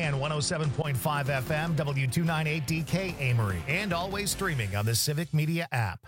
and 107.5 FM, W298DK Amory, and always streaming on the Civic Media app.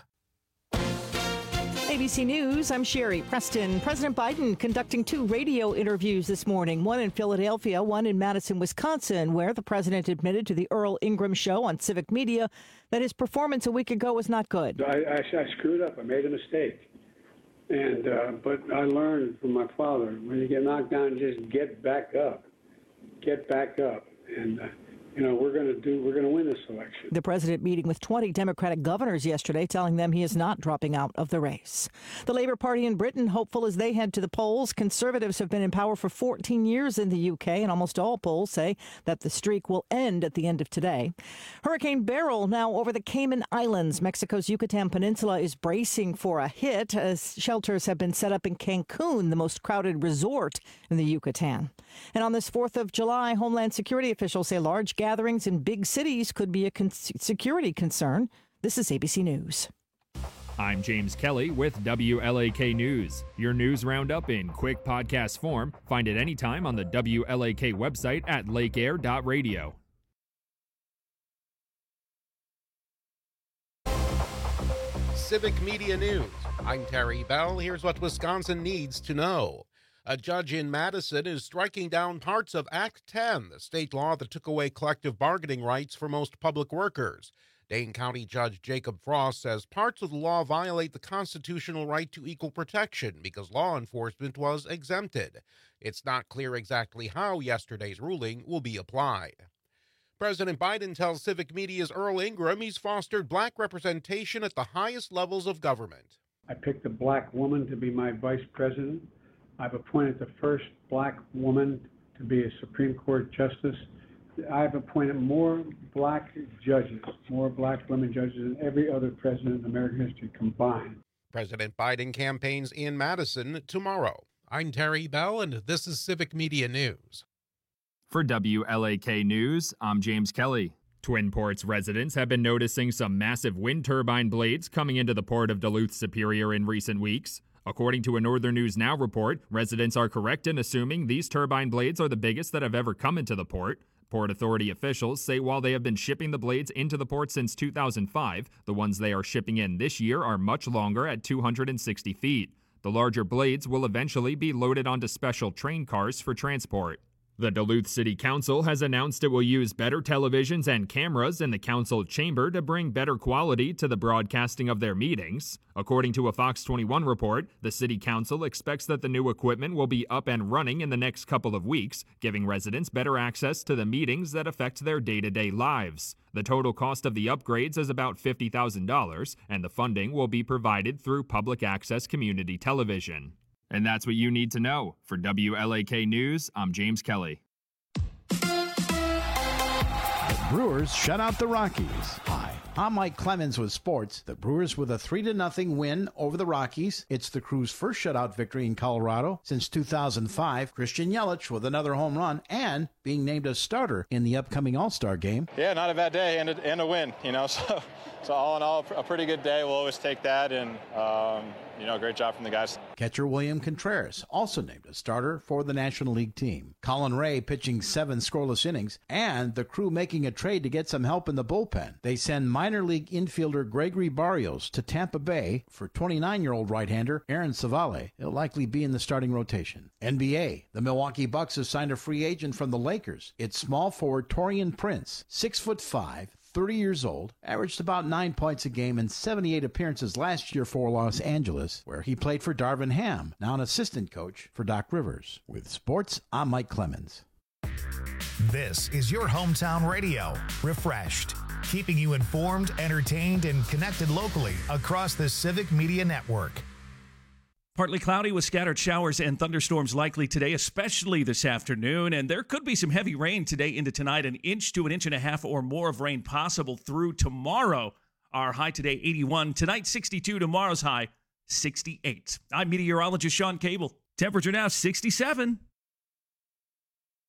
ABC News, I'm Sherry Preston. President Biden conducting 2 radio interviews this morning, one in Philadelphia, one in Madison, Wisconsin, where the president admitted to the Earl Ingram show on Civic Media that his performance a week ago was not good. I screwed up. I made a mistake. But I learned from my father, when you get knocked down, just get back up. Get back up. And, we're going to win this election. The president meeting with 20 Democratic governors yesterday, telling them he is not dropping out of the race. The Labour Party in Britain, hopeful as they head to the polls. Conservatives have been in power for 14 years in the UK, and almost all polls say that the streak will end at the end of today. Hurricane Beryl now over the Cayman Islands. Mexico's Yucatan Peninsula is bracing for a hit as shelters have been set up in Cancun, the most crowded resort in the Yucatan. And on this 4th of July, Homeland Security officials say large gatherings in big cities could be a security concern. This is ABC News. I'm James Kelly with WLAK News. Your news roundup in quick podcast form. Find it anytime on the WLAK website at lakeair.radio. Civic Media News. I'm Terry Bell. Here's what Wisconsin needs to know. A judge in Madison is striking down parts of Act 10, the state law that took away collective bargaining rights for most public workers. Dane County Judge Jacob Frost says parts of the law violate the constitutional right to equal protection because law enforcement was exempted. It's not clear exactly how yesterday's ruling will be applied. President Biden tells Civic Media's Earl Ingram he's fostered black representation at the highest levels of government. I picked a black woman to be my vice president. I've appointed the first black woman to be a Supreme Court justice. I've appointed more black judges, more black women judges than every other president in American history combined. President Biden campaigns in Madison tomorrow. I'm Terry Bell, and this is Civic Media News. For WLAK News, I'm James Kelly. Twin Ports residents have been noticing some massive wind turbine blades coming into the port of Duluth Superior in recent weeks. According to a Northern News Now report, residents are correct in assuming these turbine blades are the biggest that have ever come into the port. Port Authority officials say while they have been shipping the blades into the port since 2005, the ones they are shipping in this year are much longer at 260 feet. The larger blades will eventually be loaded onto special train cars for transport. The Duluth City Council has announced it will use better televisions and cameras in the council chamber to bring better quality to the broadcasting of their meetings. According to a Fox 21 report, the City Council expects that the new equipment will be up and running in the next couple of weeks, giving residents better access to the meetings that affect their day-to-day lives. The total cost of the upgrades is about $50,000, and the funding will be provided through public access community television. And that's what you need to know. For WLAK News, I'm James Kelly. The Brewers shut out the Rockies. Hi, I'm Mike Clemens with sports. The Brewers with a 3-0 win over the Rockies. It's the Crew's first shutout victory in Colorado since 2005. Christian Yelich with another home run and being named a starter in the upcoming All-Star game. Yeah, not a bad day and a win, So all in all, a pretty good day. We'll always take that, and great job from the guys. Catcher William Contreras also named a starter for the National League team. Colin Ray pitching 7 scoreless innings, and the Crew making a trade to get some help in the bullpen. They send minor league infielder Gregory Barrios to Tampa Bay for 29-year-old right-hander Aaron Savale. He'll likely be in the starting rotation. NBA, the Milwaukee Bucks have signed a free agent from the Lakers. It's small forward Taurean Prince, 6'5", 30 years old, averaged about 9 points a game in 78 appearances last year for Los Angeles, where he played for Darvin Ham, now an assistant coach for Doc Rivers. With sports, I'm Mike Clemens. This is your hometown radio, Refreshed, keeping you informed, entertained, and connected locally across the Civic Media Network. Partly cloudy with scattered showers and thunderstorms likely today, especially this afternoon. And there could be some heavy rain today into tonight, 1 inch to 1.5 inches or more of rain possible through tomorrow. Our high today, 81. Tonight, 62. Tomorrow's high, 68. I'm meteorologist Sean Cable. Temperature now, 67.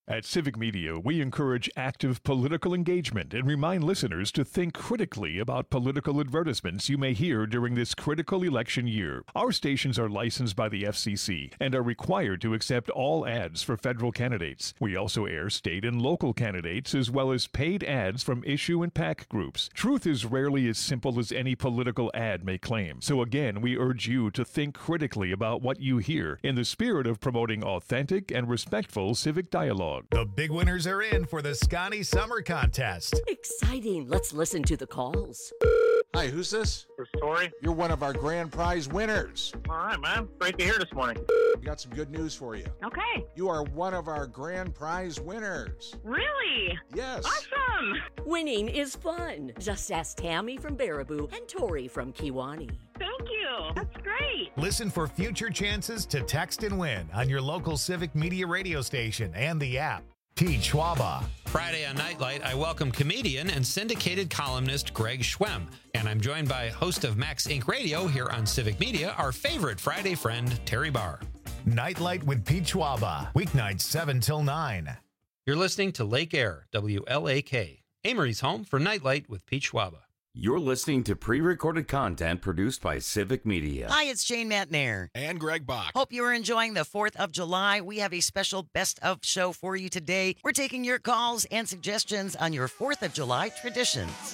At Civic Media, we encourage active political engagement and remind listeners to think critically about political advertisements you may hear during this critical election year. Our stations are licensed by the FCC and are required to accept all ads for federal candidates. We also air state and local candidates as well as paid ads from issue and PAC groups. Truth is rarely as simple as any political ad may claim. So again, we urge you to think critically about what you hear in the spirit of promoting authentic and respectful civic dialogue. The big winners are in for the Scotty Summer Contest. Exciting. Let's listen to the calls. Hi, who's this? This is Tori. You're one of our grand prize winners. All right, man. Great to hear this morning. We got some good news for you. Okay. You are one of our grand prize winners. Really? Yes. Awesome. Winning is fun. Just ask Tammy from Baraboo and Tori from Kiwani. Thank you. That's great. Listen for future chances to text and win on your local Civic Media radio station and the app. Pete Schwaba. Friday on Nightlight, I welcome comedian and syndicated columnist Greg Schwem. And I'm joined by host of Max Inc. Radio here on Civic Media, our favorite Friday friend, Terry Barr. Nightlight with Pete Schwaba. Weeknights 7 till 9. You're listening to Lake Air, WLAK, Amory's home for Nightlight with Pete Schwaba. You're listening to pre-recorded content produced by Civic Media. Hi, it's Jane Matnair. And Greg Bach. Hope you are enjoying the 4th of July. We have a special Best of show for you today. We're taking your calls and suggestions on your 4th of July traditions.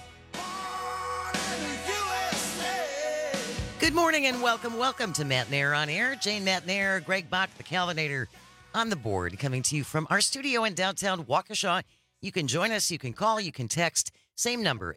Good morning and welcome to Matnair on Air. Jane Matnair, Greg Bach, the Calvinator on the board, coming to you from our studio in downtown Waukesha. You can join us, you can call, you can text. Same number,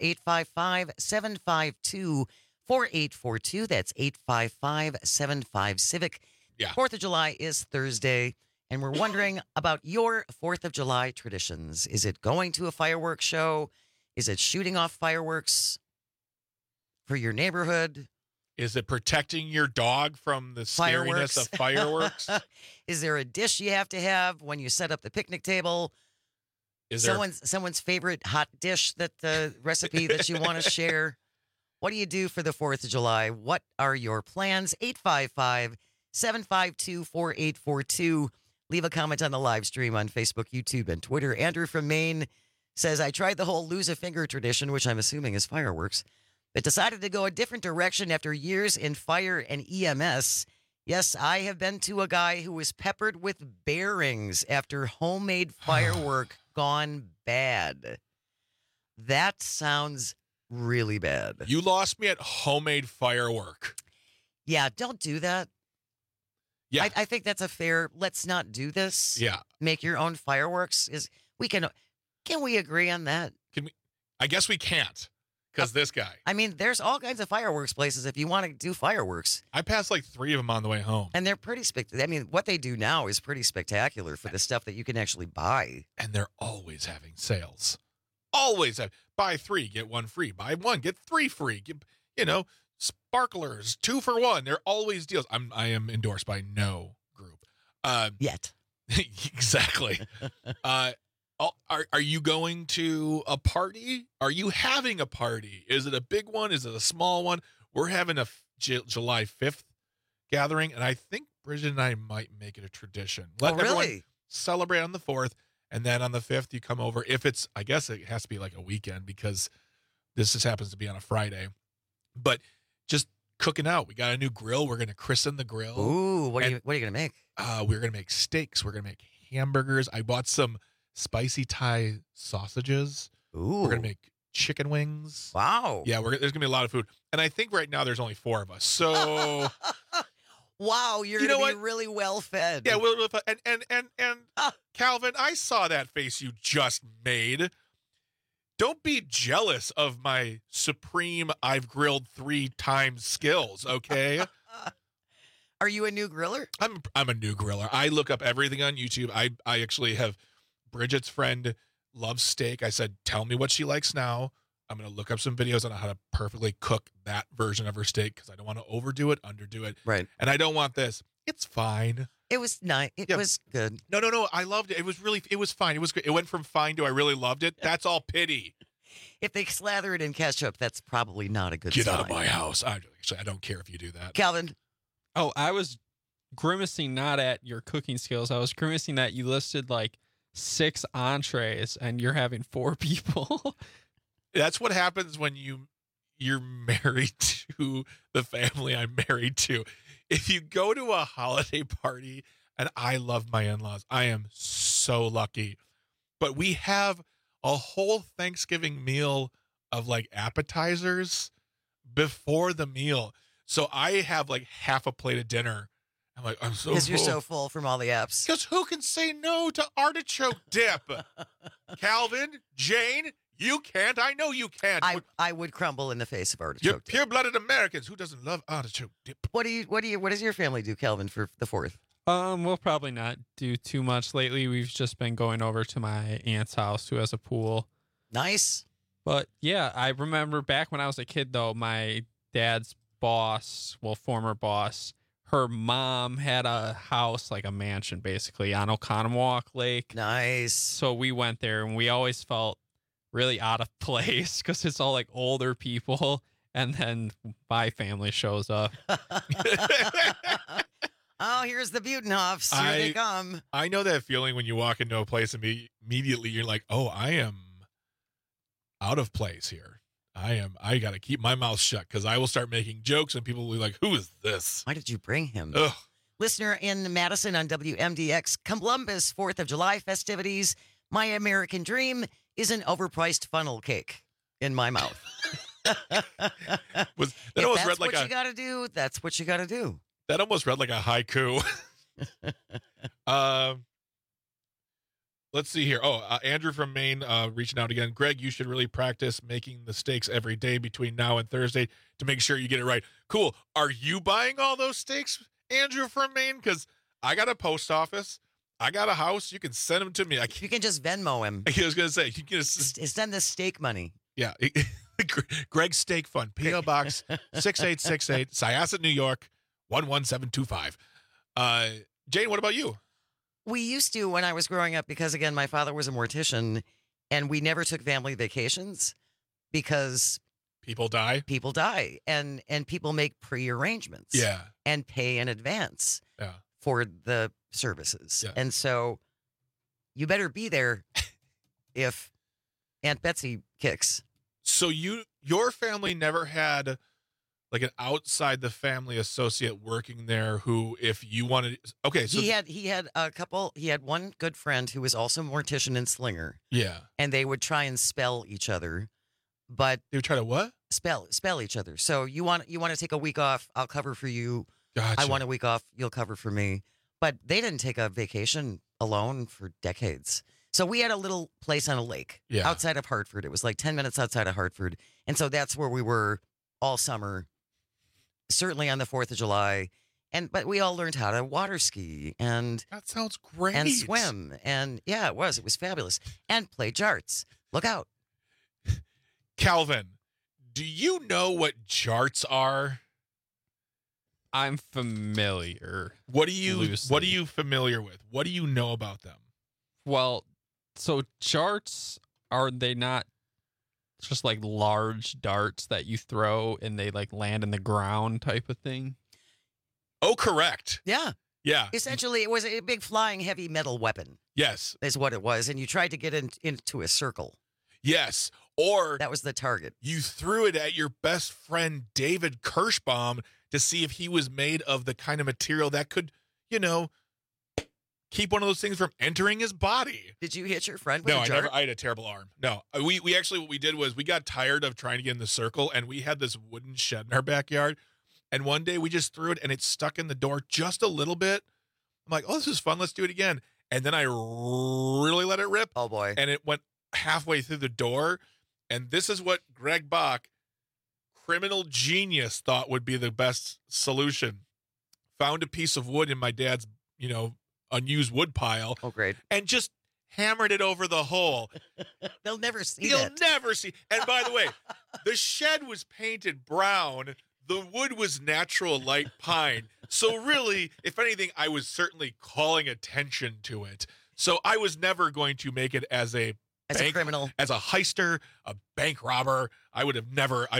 855-752-4842. That's 855-75-CIVIC. Yeah. 4th of July is Thursday, and we're wondering about your 4th of July traditions. Is it going to a fireworks show? Is it shooting off fireworks for your neighborhood? Is it protecting your dog from the scariness of fireworks? Is there a dish you have to have when you set up the picnic table? Is someone's favorite hot dish, that recipe that you want to share? What do you do for the 4th of July? What are your plans? 855-752-4842. Leave a comment on the live stream on Facebook, YouTube, and Twitter. Andrew from Maine says, I tried the whole lose a finger tradition, which I'm assuming is fireworks, but decided to go a different direction after years in fire and EMS. Yes, I have been to a guy who was peppered with bearings after homemade firework gone bad. That sounds really bad. You lost me at homemade firework. Yeah, don't do that. Yeah. I think that's a fair, let's not do this. Yeah. Make your own fireworks. Can we agree on that? Can we? I guess we can't. Because this guy. I mean, there's all kinds of fireworks places if you want to do fireworks. I passed like 3 of them on the way home. And they're pretty spectacular. I mean, what they do now is pretty spectacular for the stuff that you can actually buy. And they're always having sales. Always have. Buy 3, get 1 free. Buy 1, get 3 free. Sparklers, 2 for 1. They're always deals. I am endorsed by no group. Yet. Exactly. Are you going to a party? Are you having a party? Is it a big one? Is it a small one? We're having a July 5th gathering, and I think Bridget and I might make it a tradition. Let everyone celebrate on the 4th, and then on the 5th you come over. I guess it has to be like a weekend because this just happens to be on a Friday. But just cooking out. We got a new grill. We're going to christen the grill. Ooh, what are you going to make? We're going to make steaks. We're going to make hamburgers. I bought some spicy Thai sausages. Ooh. We're going to make chicken wings. Wow. Yeah, there's going to be a lot of food. And I think right now there's only 4 of us. So wow, you're going to be really well fed. Yeah, and Calvin, I saw that face you just made. Don't be jealous of my supreme I've grilled 3 times skills, okay? Are you a new griller? I'm a new griller. I look up everything on YouTube. I actually have Bridget's friend loves steak. I said, tell me what she likes now. I'm going to look up some videos on how to perfectly cook that version of her steak because I don't want to overdo it, underdo it. Right. And I don't want this. It's fine. It was nice. It was good. No. I loved it. It was fine. It was good. It went from fine to I really loved it. That's all pity. If they slather it in ketchup, that's probably not a good sign. Get out of my house. I don't care if you do that. Calvin. Oh, I was grimacing not at your cooking skills. I was grimacing that you listed like 6 entrees and you're having 4 people. That's what happens when you're married to the family I'm married to. If you go to a holiday party, and I love my in-laws, I am so lucky, but we have a whole Thanksgiving meal of like appetizers before the meal. So I have like half a plate of dinner. I'm like, I'm so full. Because you're so full from all the apps. Because who can say no to artichoke dip? Calvin, Jane, you can't. I know you can't. I would crumble in the face of You're artichoke dip. pure-blooded Americans. Who doesn't love artichoke dip? What does your family do, Calvin, for the 4th? We'll probably not do too much lately. We've just been going over to my aunt's house who has a pool. Nice. But yeah, I remember back when I was a kid, though, my dad's boss, former boss, her mom had a house, like a mansion, basically, on Oconomowoc Lake. Nice. So we went there, and we always felt really out of place because it's all like older people, and then my family shows up. Oh, here's the Butenhoffs. Here they come. I know that feeling when you walk into a place and immediately you're like, oh, I am out of place here. I got to keep my mouth shut because I will start making jokes and people will be like, who is this? Why did you bring him? Ugh. Listener in Madison on WMDX, Columbus 4th of July festivities. My American dream is an overpriced funnel cake in my mouth. If that's what you got to do, that's what you got to do. That almost read like a haiku. Let's see here. Andrew from Maine reaching out again. Greg, you should really practice making the steaks every day between now and Thursday to make sure you get it right. Cool. Are you buying all those steaks, Andrew from Maine? Because I got a post office. I got a house. You can send them to me. You can just Venmo him. I was going to say. You can just send the steak money. Yeah. Greg's Steak Fund. P.O. Box 6868, Syosset, New York. 11725. Jane, what about you? We used to when I was growing up because, again, my father was a mortician, and we never took family vacations because people die. People die, and people make pre-arrangements. Yeah. And pay in advance. Yeah. For the services. Yeah. And so you better be there if Aunt Betsy kicks. So your family never had like an outside the family associate working there who, if you wanted, okay. So he had a couple. He had one good friend who was also a mortician and slinger. Yeah. And they would try and spell each other, but they would try to what? Spell each other. So you want to take a week off? I'll cover for you. Gotcha. I want a week off. You'll cover for me. But they didn't take a vacation alone for decades. So we had a little place on a lake outside of Hartford. It was like 10 minutes outside of Hartford. And so that's where we were all summer. Certainly on the 4th of July. But we all learned how to water ski and that sounds great. And swim. And yeah, it was fabulous. And play jarts. Look out. Calvin, do you know what jarts are? I'm familiar. What are you familiar with? What do you know about them? Well, so jarts, are they not just like large darts that you throw and they like land in the ground type of thing? Oh, correct. Yeah. Yeah. Essentially, it was a big flying heavy metal weapon. Yes. Is what it was. And you tried to get into a circle. Yes. Or that was the target. You threw it at your best friend, David Kirschbaum, to see if he was made of the kind of material that could, keep one of those things from entering his body. Did you hit your friend with a No, jar? I had a terrible arm. No, we actually, what we did was we got tired of trying to get in the circle, and we had this wooden shed in our backyard. And one day we just threw it, and it stuck in the door just a little bit. I'm like, oh, this is fun. Let's do it again. And then I really let it rip. Oh, boy. And it went halfway through the door. And this is what Greg Bach, criminal genius, thought would be the best solution. Found a piece of wood in my dad's, unused wood pile. Oh, great. And just hammered it over the hole. They'll never see You'll that. never see. And by the way, the shed was painted brown. The wood was natural light pine. So really, if anything, I was certainly calling attention to it. So I was never going to make it as a criminal, as a heister, a bank robber. I would have never.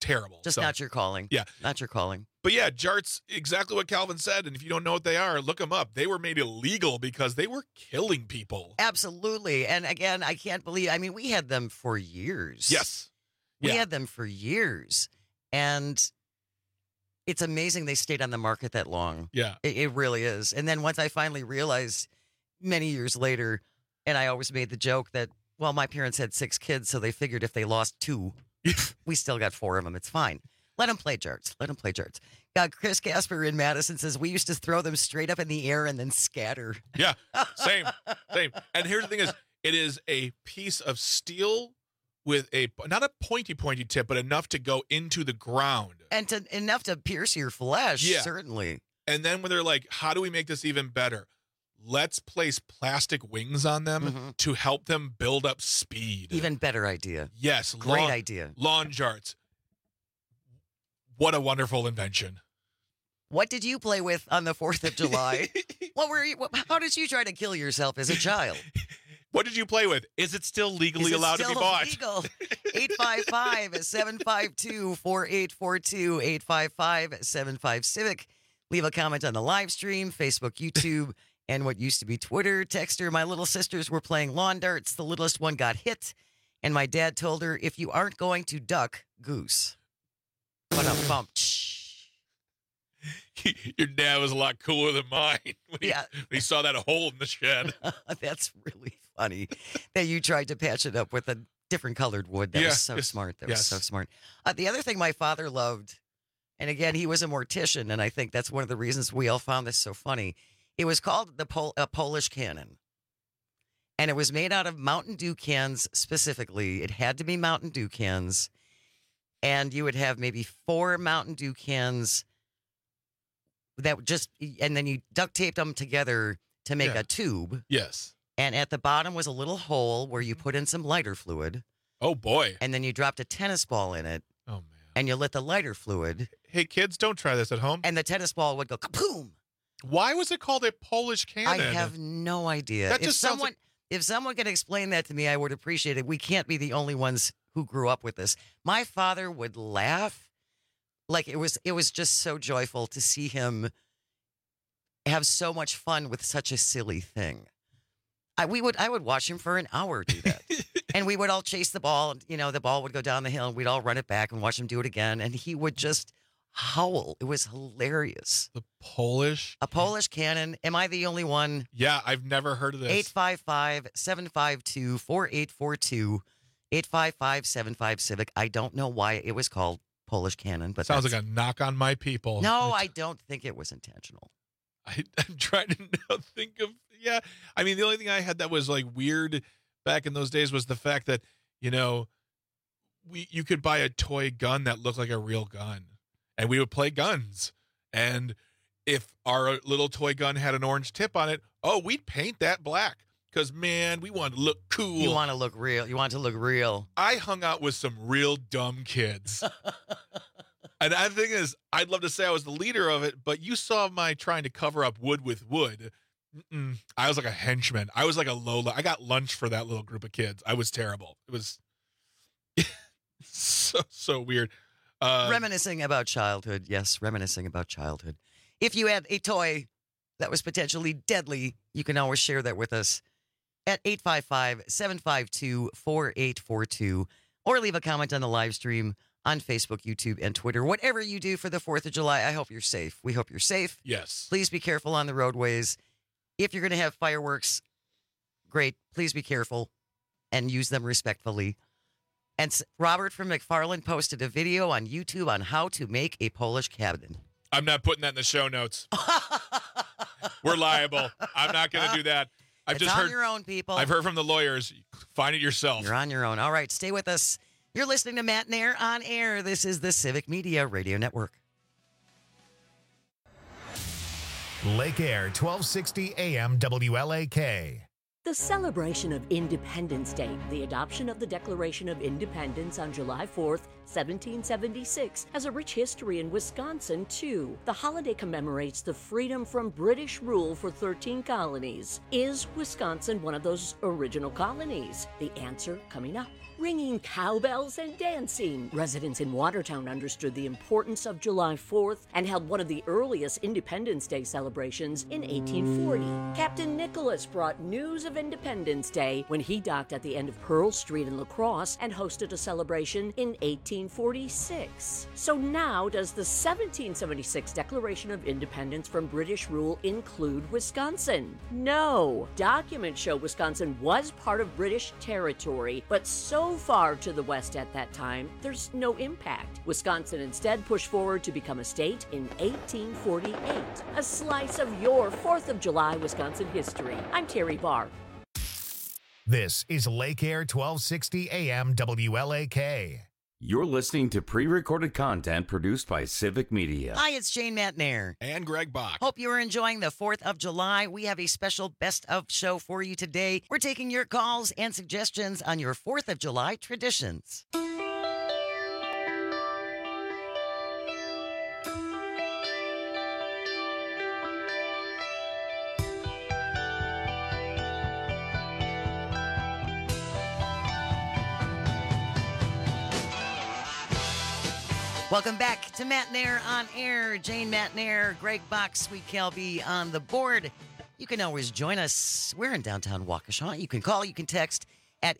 terrible. Just So, not your calling. Yeah. Not your calling. But yeah, jarts, exactly what Calvin said. And if you don't know what they are, look them up. They were made illegal because they were killing people. Absolutely. And again, I can't believe, I mean, we had them for years. Yes. We had them for years. And it's amazing they stayed on the market that long. Yeah. It really is. And then once I finally realized many years later, and I always made the joke that, well, my parents had 6 kids, so they figured if they lost 2, we still got 4 of them. It's fine. Let them play jarts. Let them play jarts. Chris Casper in Madison says, we used to throw them straight up in the air and then scatter. Yeah, same. And here's the thing is, it is a piece of steel with not a pointy tip, but enough to go into the ground. And enough to pierce your flesh, certainly. And then when they're like, how do we make this even better? Let's place plastic wings on them to help them build up speed. Even better idea. Yes. Great idea. Lawn jarts. What a wonderful invention. What did you play with on the 4th of July? How did you try to kill yourself as a child? What did you play with? Is it still legally allowed to be bought? Legal? 855-752-4842, 855-75-CIVIC. Leave a comment on the live stream, Facebook, YouTube, and what used to be Twitter. Texter, my little sisters were playing lawn darts. The littlest one got hit, and my dad told her, if you aren't going to duck, goose. Bump. Your dad was a lot cooler than mine when he saw that hole in the shed. That's really funny that you tried to patch it up with a different colored wood. That was so smart. That was so smart. The other thing my father loved, and again, he was a mortician, and I think that's one of the reasons we all found this so funny. It was called a Polish cannon, and it was made out of Mountain Dew cans specifically. It had to be Mountain Dew cans, and you would have maybe 4 Mountain Dew cans and then you duct taped them together to make a tube. Yes. And at the bottom was a little hole where you put in some lighter fluid. Oh, boy. And then you dropped a tennis ball in it. Oh, man. And you lit the lighter fluid. Hey, kids, don't try this at home. And the tennis ball would go kaboom. Why was it called a Polish cannon? I have no idea. If someone could explain that to me, I would appreciate it. We can't be the only ones who grew up with this. My father would laugh. Like it was just so joyful to see him have so much fun with such a silly thing. I would watch him for an hour do that. And we would all chase the ball. You know, the ball would go down the hill and we'd all run it back and watch him do it again. And he would just howl. It was hilarious. A Polish cannon. Am I the only one? Yeah, I've never heard of this. 855-752-4842, 855-75-CIVIC. I don't know why it was called Polish cannon, but sounds like a knock on my people. No, I don't think it was intentional. I'm trying to now think of, I mean, the only thing I had that was like weird back in those days was the fact that, you know, you could buy a toy gun that looked like a real gun and we would play guns. And if our little toy gun had an orange tip on it, we'd paint that black because, man, we wanted to look cool. You want to look real. You want to look real. I hung out with some real dumb kids. And the thing is, I'd love to say I was the leader of it, but you saw my trying to cover up wood with wood. I was like a henchman. I was like a Lola. I got lunch for that little group of kids. I was terrible. It was so weird. Reminiscing about childhood. Yes, reminiscing about childhood. If you had a toy that was potentially deadly, you can always share that with us at 855-752-4842 or leave a comment on the live stream on Facebook, YouTube, and Twitter. Whatever you do for the 4th of July, I hope you're safe. We hope you're safe. Yes. Please be careful on the roadways. If you're going to have fireworks, great. Please be careful and use them respectfully. And Robert from McFarland posted a video on YouTube on how to make a Polish cannon. I'm not putting that in the show notes. We're liable. I'm not going to do that. It's on your own, people. I've heard from the lawyers. Find it yourself. You're on your own. All right, stay with us. You're listening to Matt and Air on air. This is the Civic Media Radio Network. Lake Air, 1260 AM WLAK. The celebration of Independence Day, the adoption of the Declaration of Independence on July 4th, 1776, has a rich history in Wisconsin, too. The holiday commemorates the freedom from British rule for 13 colonies. Is Wisconsin one of those original colonies? The answer coming up. Ringing cowbells and dancing. Residents in Watertown understood the importance of July 4th and held one of the earliest Independence Day celebrations in 1840. Captain Nicholas brought news of Independence Day when he docked at the end of Pearl Street in La Crosse and hosted a celebration in 1846. So now, does the 1776 Declaration of Independence from British rule include Wisconsin? No. Documents show Wisconsin was part of British territory, but so far to the west at that time, there's no impact. Wisconsin instead pushed forward to become a state in 1848. A slice of your 4th of July Wisconsin history. I'm Terry Barr. This is Lake Air 1260 AM WLAK. You're listening to pre-recorded content produced by Civic Media. Hi, it's Jane Matnair. And Greg Bach. Hope you are enjoying the 4th of July. We have a special best of show for you today. We're taking your calls and suggestions on your 4th of July traditions. Welcome back to Matnair on Air. Jane Matnair, Greg Bach, Sweet Kelby on the board. You can always join us. We're in downtown Waukesha. You can call, you can text at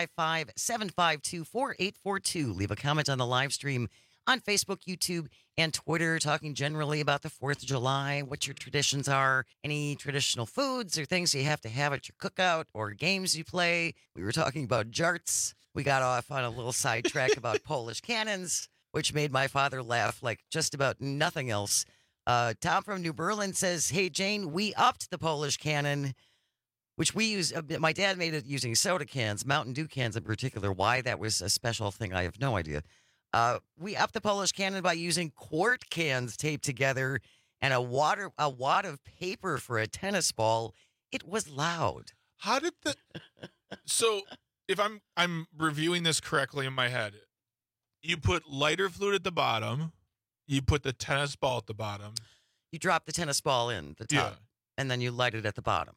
855-752-4842. Leave a comment on the live stream on Facebook, YouTube, and Twitter, talking generally about the 4th of July, what your traditions are, any traditional foods or things you have to have at your cookout or games you play. We were talking about jarts. We got off on a little sidetrack about Polish cannons, which made my father laugh like just about nothing else. Tom from New Berlin says, hey, Jane, we upped the Polish cannon, which we use. My dad made it using soda cans, Mountain Dew cans in particular. Why that was a special thing, I have no idea. We upped the Polish cannon by using quart cans taped together and a wad of paper for a tennis ball. It was loud. How did the... So, if I'm reviewing this correctly in my head, you put lighter fluid at the bottom. You put the tennis ball at the bottom. You drop the tennis ball in the top, and then you light it at the bottom.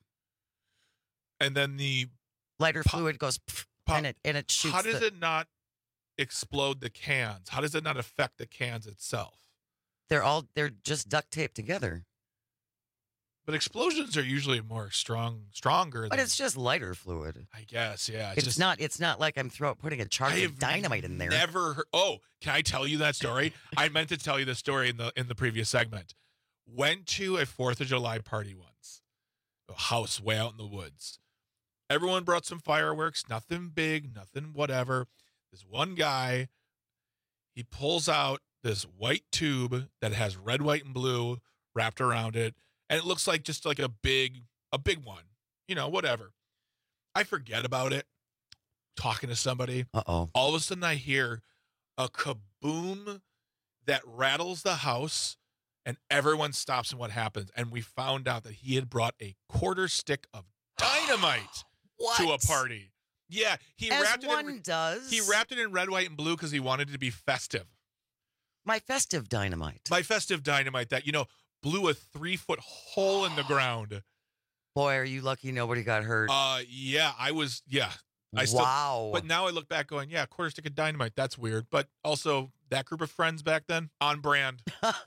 And then the lighter fluid goes, and it shoots. How does it not explode the cans? How does it not affect the cans itself? They're just duct taped together. But explosions are usually more stronger. But it's just lighter fluid. I guess, yeah. It's not like I'm putting a charge of dynamite in there. Never heard. Oh, can I tell you that story? I meant to tell you the story in the previous segment. Went to a 4th of July party once. A house way out in the woods. Everyone brought some fireworks. Nothing big, nothing whatever. This one guy, he pulls out this white tube that has red, white, and blue wrapped around it. And it looks like just like a big one, whatever. I forget about it. Talking to somebody. Uh-oh. All of a sudden I hear a kaboom that rattles the house and everyone stops and what happens. And we found out that he had brought a quarter stick of dynamite to a party. Yeah. He wrapped it in red, white, and blue because he wanted it to be festive. My festive dynamite that, blew a 3-foot hole in the ground. Boy, are you lucky nobody got hurt. Yeah, I was, yeah. Wow. But now I look back going, yeah, quarter stick of dynamite. That's weird. But also that group of friends back then, on brand.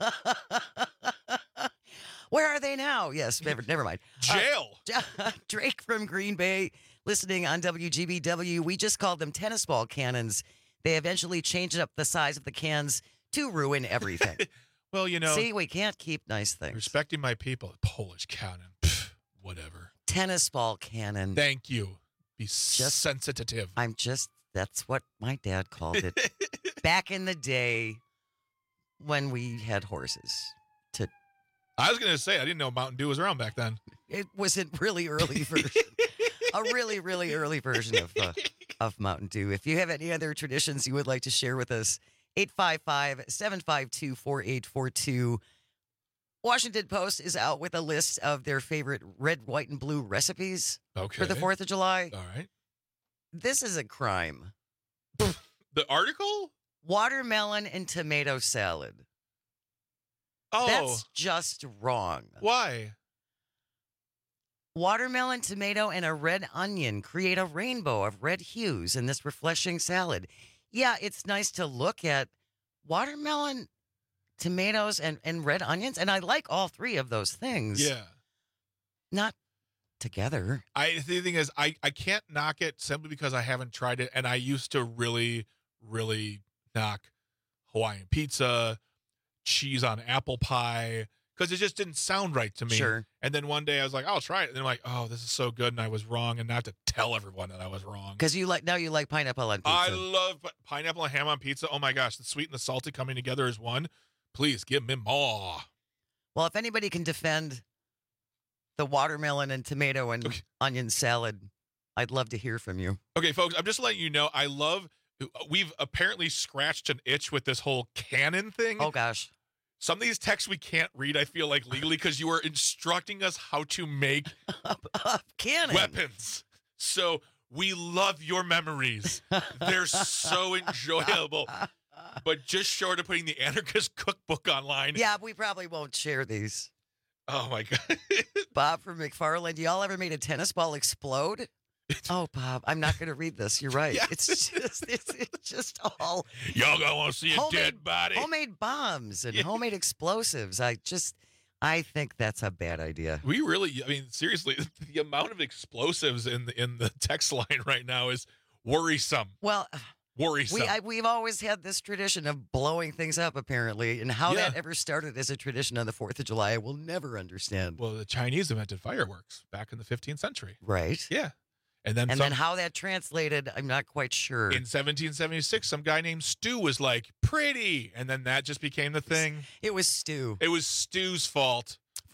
Where are they now? Yes, never mind. Jail. Drake from Green Bay, listening on WGBW. We just called them tennis ball cannons. They eventually changed up the size of the cans to ruin everything. Well, see, we can't keep nice things. Respecting my people. Polish cannon. Pff, whatever. Tennis ball cannon. Thank you. Be sensitive. That's what my dad called it. Back in the day when we had horses. I was going to say, I didn't know Mountain Dew was around back then. It was a really early version. A really, really early version of Mountain Dew. If you have any other traditions you would like to share with us, 855-752-4842. Washington Post is out with a list of their favorite red, white, and blue recipes for the 4th of July. All right. This is a crime. The article? Watermelon and tomato salad. Oh. That's just wrong. Why? Watermelon, tomato, and a red onion create a rainbow of red hues in this refreshing salad. Yeah, it's nice to look at watermelon, tomatoes, and red onions, and I like all three of those things. Yeah. Not together. The thing is, I can't knock it simply because I haven't tried it, and I used to really, really knock Hawaiian pizza, cheese on apple pie, because it just didn't sound right to me. Sure. And then one day I was like, I'll try it. And then I'm like, oh, this is so good, and I was wrong, and I have to tell everyone that I was wrong. Because you like pineapple on pizza. I love pineapple and ham on pizza. Oh my gosh, the sweet and the salty coming together as one. Please give me more. Well, if anybody can defend the watermelon and tomato and onion salad, I'd love to hear from you. Okay, folks, I'm just letting you know, we've apparently scratched an itch with this whole canon thing. Oh, gosh. Some of these texts we can't read, I feel like, legally, because you are instructing us how to make canon weapons. So we love your memories. They're so enjoyable. But just short of putting the Anarchist Cookbook online. Yeah, we probably won't share these. Oh, my God. Bob from McFarland, y'all ever made a tennis ball explode? Oh, Bob, I'm not going to read this. You're right. Yes. It's just all. Y'all gonna want to see a dead body. Homemade bombs and homemade explosives. I think that's a bad idea. We really, I mean, seriously, the amount of explosives in the text line right now is worrisome. Well, worrisome. We've always had this tradition of blowing things up, apparently, and how that ever started as a tradition on the 4th of July, I will never understand. Well, the Chinese invented fireworks back in the 15th century. Right. Yeah. And then how that translated, I'm not quite sure. In 1776, some guy named Stu was like, pretty. And then that just became the thing. It was Stu. It was Stu's fault. From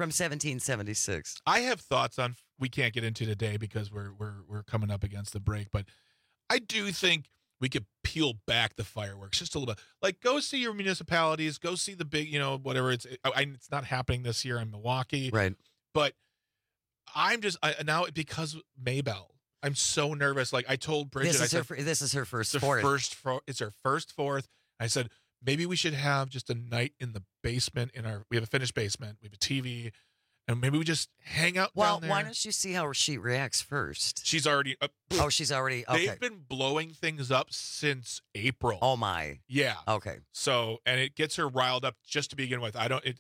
1776. I have thoughts on, we can't get into today because we're coming up against the break, but I do think we could peel back the fireworks just a little bit. Like, go see your municipalities, go see the big, whatever. It's not happening this year in Milwaukee. Right. But I'm just, now because Maybell, I'm so nervous. Like I told Bridget, this is her first fourth. It's her first fourth. I said, maybe we should have just a night in the basement we have a finished basement. We have a TV. And maybe we just hang out down there. Why don't you see how she reacts first? She's already... she's already... Okay. They've been blowing things up since April. Oh, my. Yeah. Okay. So, and it gets her riled up just to begin with.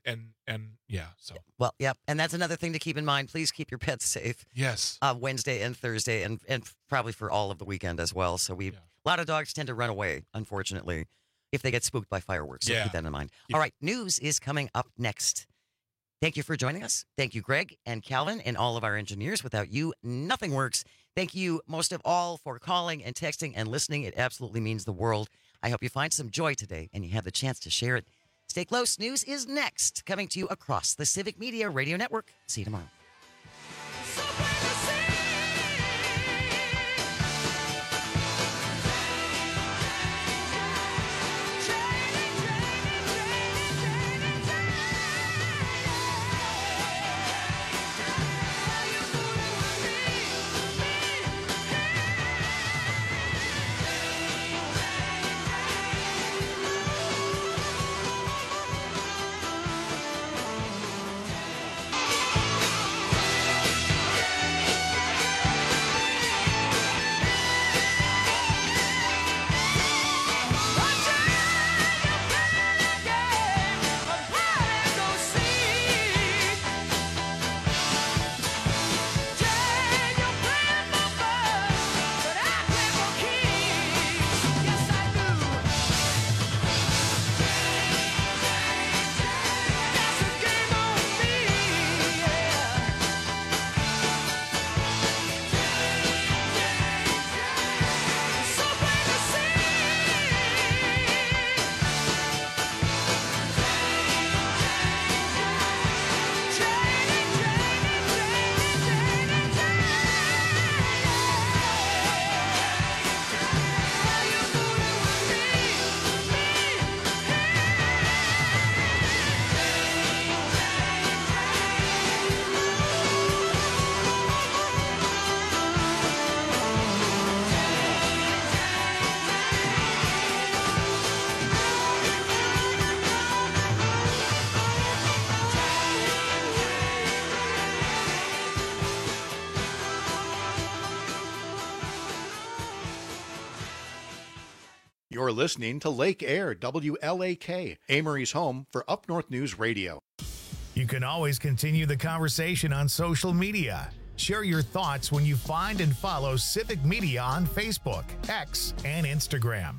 So. Well, yep. And that's another thing to keep in mind. Please keep your pets safe. Yes. Wednesday and Thursday and probably for all of the weekend as well. So a lot of dogs tend to run away, unfortunately, if they get spooked by fireworks. So keep that in mind. All right. News is coming up next. Thank you for joining us. Thank you, Greg and Calvin and all of our engineers. Without you, nothing works. Thank you most of all for calling and texting and listening. It absolutely means the world. I hope you find some joy today and you have the chance to share it. Stay close. News is next, coming to you across the Civic Media Radio Network. See you tomorrow. You're listening to Lake Air, WLAK, Amory's home for Up North News Radio. You can always continue the conversation on social media. Share your thoughts when you find and follow Civic Media on Facebook, X, and Instagram.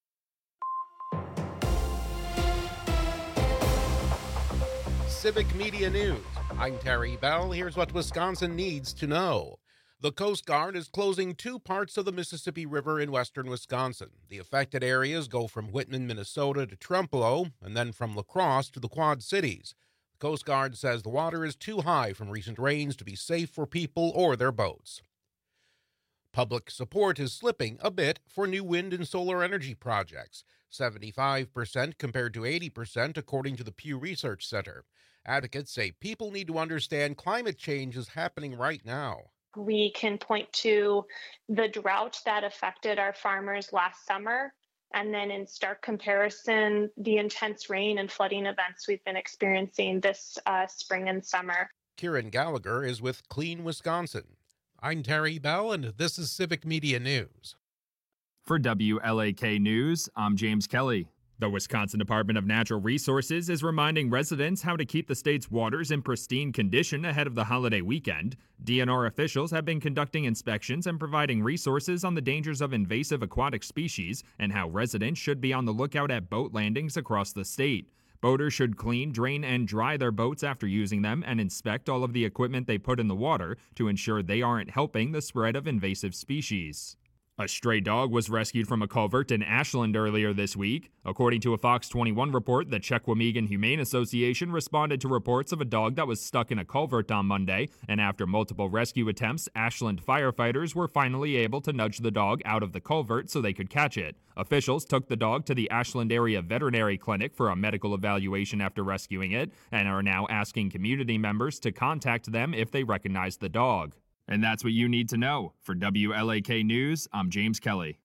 Civic Media News. I'm Terry Bell. Here's what Wisconsin needs to know. The Coast Guard is closing 2 parts of the Mississippi River in western Wisconsin. The affected areas go from Whitman, Minnesota to Trempealeau, and then from La Crosse to the Quad Cities. The Coast Guard says the water is too high from recent rains to be safe for people or their boats. Public support is slipping a bit for new wind and solar energy projects, 75% compared to 80% according to the Pew Research Center. Advocates say people need to understand climate change is happening right now. We can point to the drought that affected our farmers last summer, and then in stark comparison, the intense rain and flooding events we've been experiencing this spring and summer. Kieran Gallagher is with Clean Wisconsin. I'm Terry Bell, and this is Civic Media News. For WLAK News, I'm James Kelly. The Wisconsin Department of Natural Resources is reminding residents how to keep the state's waters in pristine condition ahead of the holiday weekend. DNR officials have been conducting inspections and providing resources on the dangers of invasive aquatic species and how residents should be on the lookout at boat landings across the state. Boaters should clean, drain, and dry their boats after using them and inspect all of the equipment they put in the water to ensure they aren't helping the spread of invasive species. A stray dog was rescued from a culvert in Ashland earlier this week. According to a Fox 21 report, the Chequamegon Humane Association responded to reports of a dog that was stuck in a culvert on Monday, and after multiple rescue attempts, Ashland firefighters were finally able to nudge the dog out of the culvert so they could catch it. Officials took the dog to the Ashland Area Veterinary Clinic for a medical evaluation after rescuing it, and are now asking community members to contact them if they recognize the dog. And that's what you need to know. For WLAK News, I'm James Kelly.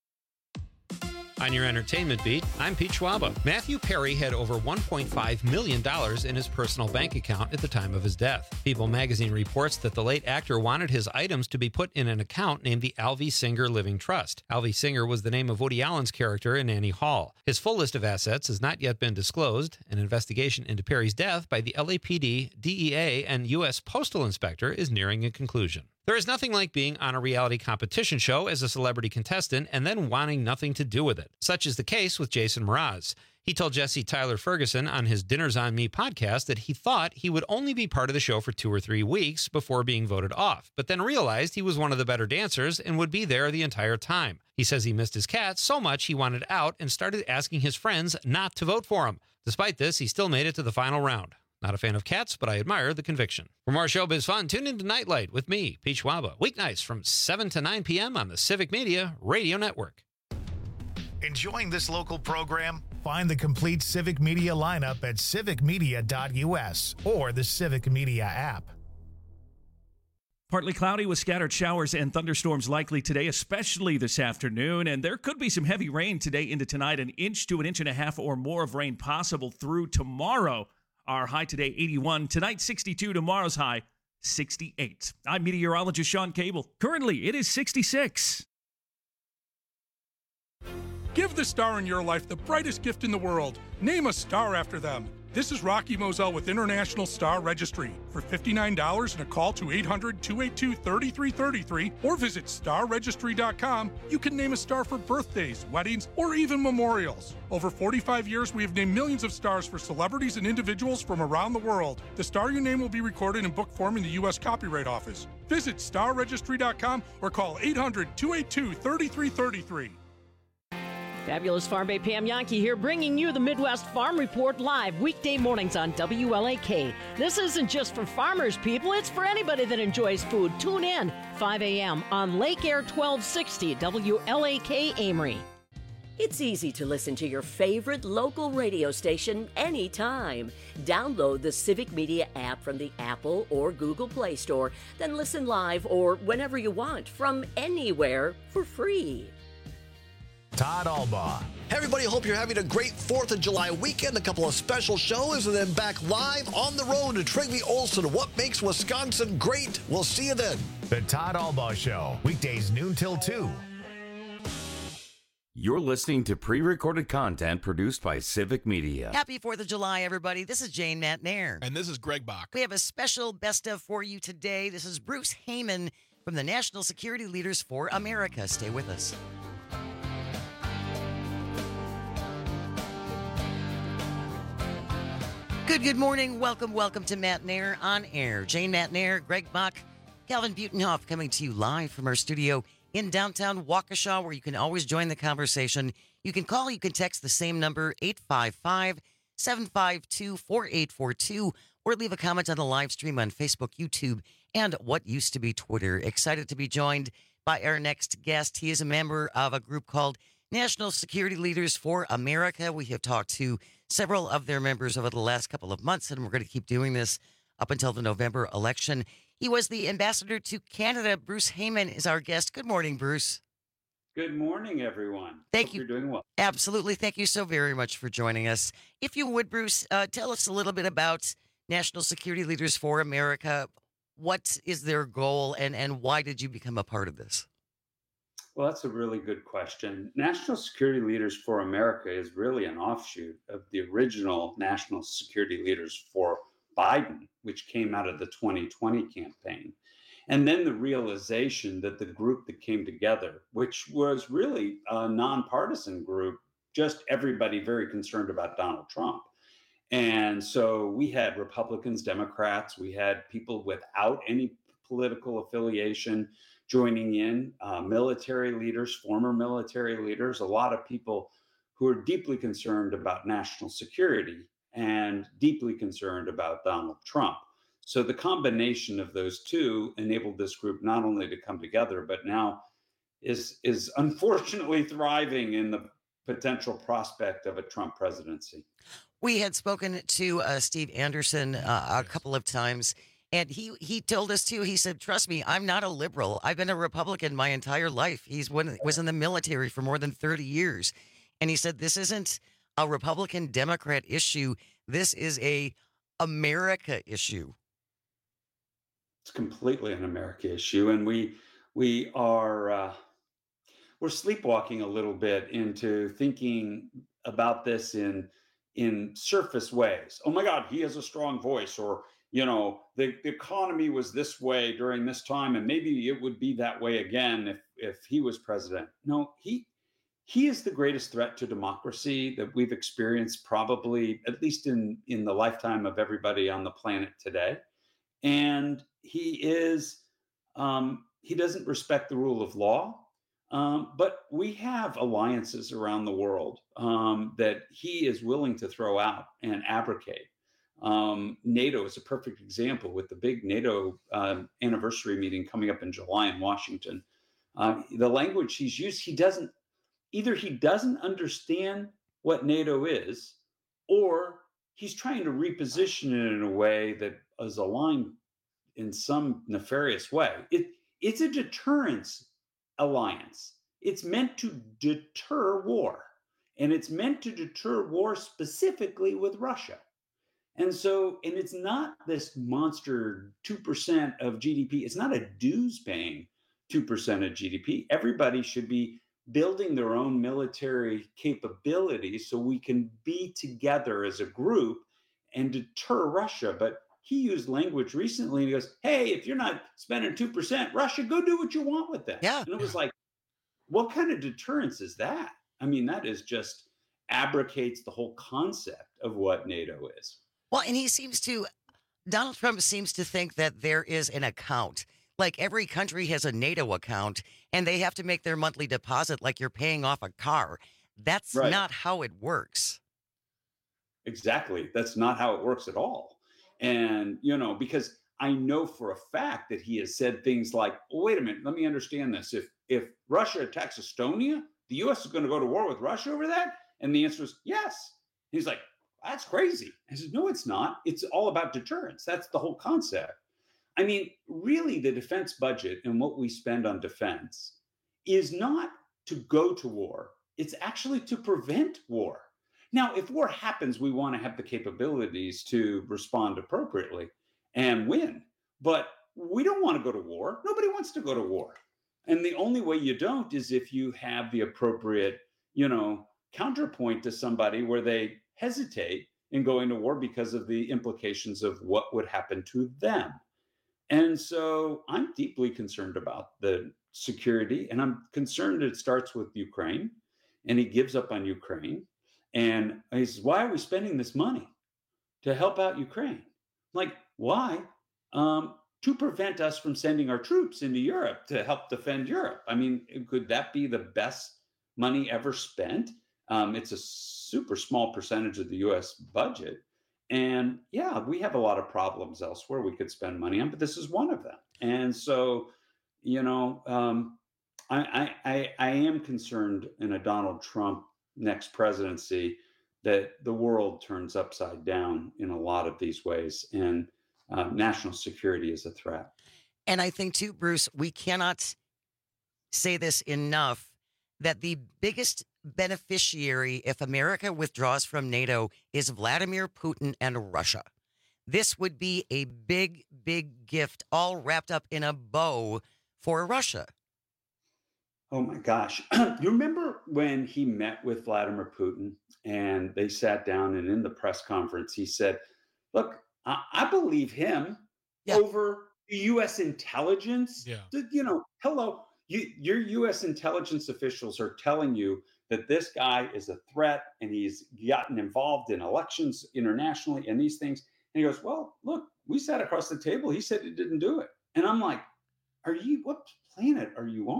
On your entertainment beat, I'm Pete Schwaba. Matthew Perry had over $1.5 million in his personal bank account at the time of his death. People magazine reports that the late actor wanted his items to be put in an account named the Alvy Singer Living Trust. Alvy Singer was the name of Woody Allen's character in Annie Hall. His full list of assets has not yet been disclosed. An investigation into Perry's death by the LAPD, DEA, and U.S. Postal Inspector is nearing a conclusion. There is nothing like being on a reality competition show as a celebrity contestant and then wanting nothing to do with it. Such is the case with Jason Mraz. He told Jesse Tyler Ferguson on his Dinners on Me podcast that he thought he would only be part of the show for 2 or 3 weeks before being voted off, but then realized he was one of the better dancers and would be there the entire time. He says he missed his cat so much he wanted out and started asking his friends not to vote for him. Despite this, he still made it to the final round. Not a fan of cats, but I admire the conviction. For more showbiz fun, tune into Nightlight with me, Pete Schwaba, weeknights from 7 to 9 p.m. on the Civic Media Radio Network. Enjoying this local program? Find the complete Civic Media lineup at civicmedia.us or the Civic Media app. Partly cloudy with scattered showers and thunderstorms likely today, especially this afternoon. And there could be some heavy rain today into tonight, 1 inch to 1.5 inches or more of rain possible through tomorrow. Our high today, 81. Tonight, 62. Tomorrow's high, 68. I'm meteorologist Sean Cable. Currently, it is 66. Give the star in your life the brightest gift in the world. Name a star after them. This is Rocky Moselle with International Star Registry. For $59 and a call to 800-282-3333 or visit starregistry.com, you can name a star for birthdays, weddings, or even memorials. Over 45 years, we have named millions of stars for celebrities and individuals from around the world. The star you name will be recorded in book form in the U.S. Copyright Office. Visit starregistry.com or call 800-282-3333. Fabulous Farm Bay Pam Yankee here, bringing you the Midwest Farm Report live weekday mornings on WLAK. This isn't just for farmers, people. It's for anybody that enjoys food. Tune in 5 a.m. on Lake Air 1260 WLAK Amory. It's easy to listen to your favorite local radio station anytime. Download the Civic Media app from the Apple or Google Play Store, then listen live or whenever you want from anywhere for free. Todd Albaugh. Hey everybody, hope you're having a great 4th of July weekend. A couple of special shows and then back live on the road to Trygve Olsen. What makes Wisconsin great? We'll see you then. The Todd Albaugh Show, weekdays noon till 2. You're listening to pre-recorded content produced by Civic Media. Happy 4th of July, everybody. This is Jane Matnair. And this is Greg Bach. We have a special best of for you today. This is Bruce Heyman from the National Security Leaders for America. Stay with us. Good morning. Welcome to Matnair on Air. Jane Matnair, Greg Bach, Calvin Butenhoff coming to you live from our studio in downtown Waukesha, where you can always join the conversation. You can call, you can text the same number, 855-752-4842, or leave a comment on the live stream on Facebook, YouTube, and what used to be Twitter. Excited to be joined by our next guest. He is a member of a group called National Security Leaders for America. We have talked to several of their members over the last couple of months, and we're going to keep doing this up until the November election. He was the ambassador to Canada. Bruce Heyman is our guest. Good morning, Bruce. Good morning, everyone. Thank you. You're doing well. Absolutely. Thank you so very much for joining us. If you would, Bruce, tell us a little bit about National Security Leaders for America. What is their goal, and why did you become a part of this? Well, that's a really good question. National Security Leaders for America is really an offshoot of the original National Security Leaders for Biden, which came out of the 2020 campaign. And then the realization that the group that came together, which was really a nonpartisan group, just everybody very concerned about Donald Trump. And so we had Republicans, Democrats, we had people without any political affiliation joining in, military leaders, former military leaders, a lot of people who are deeply concerned about national security and deeply concerned about Donald Trump. So the combination of those two enabled this group not only to come together, but now is unfortunately thriving in the potential prospect of a Trump presidency. We had spoken to Steve Anderson a couple of times, and he told us too, he said, trust me, I'm not a liberal. I've been a Republican my entire life. He was in the military for more than 30 years. And he said, this isn't a Republican-Democrat issue. This is a America issue. It's completely an America issue. And we are we're sleepwalking a little bit into thinking about this in surface ways. Oh my God, he has a strong voice, or the economy was this way during this time, and maybe it would be that way again if he was president. No, he is the greatest threat to democracy that we've experienced, probably at least in the lifetime of everybody on the planet today. And he doesn't respect the rule of law. But we have alliances around the world that he is willing to throw out and abrogate. NATO is a perfect example with the big NATO anniversary meeting coming up in July in Washington. The language he's used, he doesn't understand what NATO is, or he's trying to reposition it in a way that is aligned in some nefarious way. It's a deterrence alliance. It's meant to deter war, and it's meant to deter war specifically with Russia. And it's not this monster 2% of GDP. It's not a dues paying 2% of GDP. Everybody should be building their own military capabilities so we can be together as a group and deter Russia. But he used language recently and he goes, hey, if you're not spending 2%, Russia, go do what you want with that. Yeah. And it was like, what kind of deterrence is that? I mean, that is just abrogates the whole concept of what NATO is. Well, and Donald Trump seems to think that there is an account. Like every country has a NATO account and they have to make their monthly deposit like you're paying off a car. That's right. Not how it works. Exactly. That's not how it works at all. And, because I know for a fact that he has said things like, well, wait a minute, let me understand this. If Russia attacks Estonia, the U.S. is going to go to war with Russia over that? And the answer is yes. He's like, that's crazy. I said, no, it's not. It's all about deterrence. That's the whole concept. I mean, really, the defense budget and what we spend on defense is not to go to war. It's actually to prevent war. Now, if war happens, we want to have the capabilities to respond appropriately and win. But we don't want to go to war. Nobody wants to go to war. And the only way you don't is if you have the appropriate counterpoint to somebody where they hesitate in going to war because of the implications of what would happen to them. And so I'm deeply concerned about the security, and I'm concerned it starts with Ukraine, and he gives up on Ukraine. And he says, why are we spending this money to help out Ukraine? Like, why? To prevent us from sending our troops into Europe to help defend Europe. I mean, could that be the best money ever spent? It's a super small percentage of the U.S. budget. And yeah, we have a lot of problems elsewhere we could spend money on, but this is one of them. And so, I am concerned in a Donald Trump next presidency that the world turns upside down in a lot of these ways, and national security is a threat. And I think too, Bruce, we cannot say this enough, that the biggest beneficiary if America withdraws from NATO is Vladimir Putin and Russia. This would be a big, big gift all wrapped up in a bow for Russia. Oh my gosh. You remember when he met with Vladimir Putin and they sat down, and in the press conference, he said, look, I believe him over the U.S. intelligence. Hello, your U.S. intelligence officials are telling you that this guy is a threat and he's gotten involved in elections internationally and these things. And he goes, well, look, we sat across the table. He said he didn't do it. And I'm like, what planet are you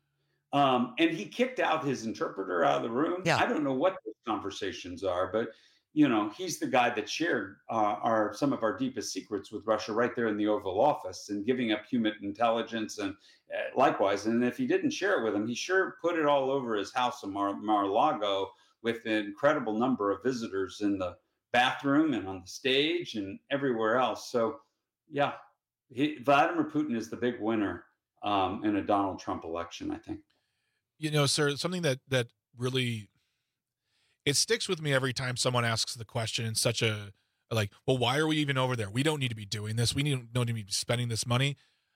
on? And he kicked out his interpreter out of the room. I don't know what those conversations are, but he's the guy that shared some of our deepest secrets with Russia right there in the Oval Office, and giving up human intelligence, and likewise. And if he didn't share it with him, he sure put it all over his house in Mar-a-Lago with an incredible number of visitors in the bathroom and on the stage and everywhere else. So, yeah, Vladimir Putin is the big winner in a Donald Trump election, I think. Sir, something that really, it sticks with me every time someone asks the question in such a, like, well, why are we even over there? We don't need to be doing this. We don't need to be spending this money.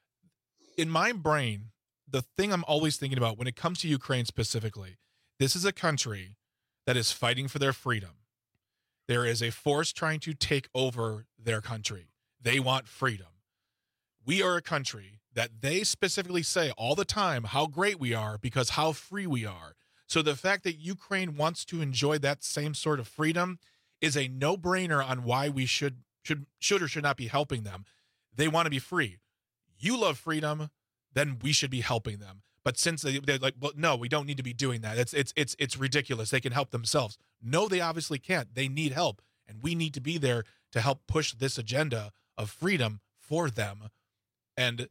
In my brain, the thing I'm always thinking about when it comes to Ukraine specifically, this is a country that is fighting for their freedom. There is a force trying to take over their country. They want freedom. We are a country that they specifically say all the time how great we are because how free we are. So the fact that Ukraine wants to enjoy that same sort of freedom is a no-brainer on why we should or should not be helping them. They want to be free. You love freedom, then we should be helping them. But since they're like, well, no, we don't need to be doing that. It's ridiculous. They can help themselves. No, they obviously can't. They need help, and we need to be there to help push this agenda of freedom for them. And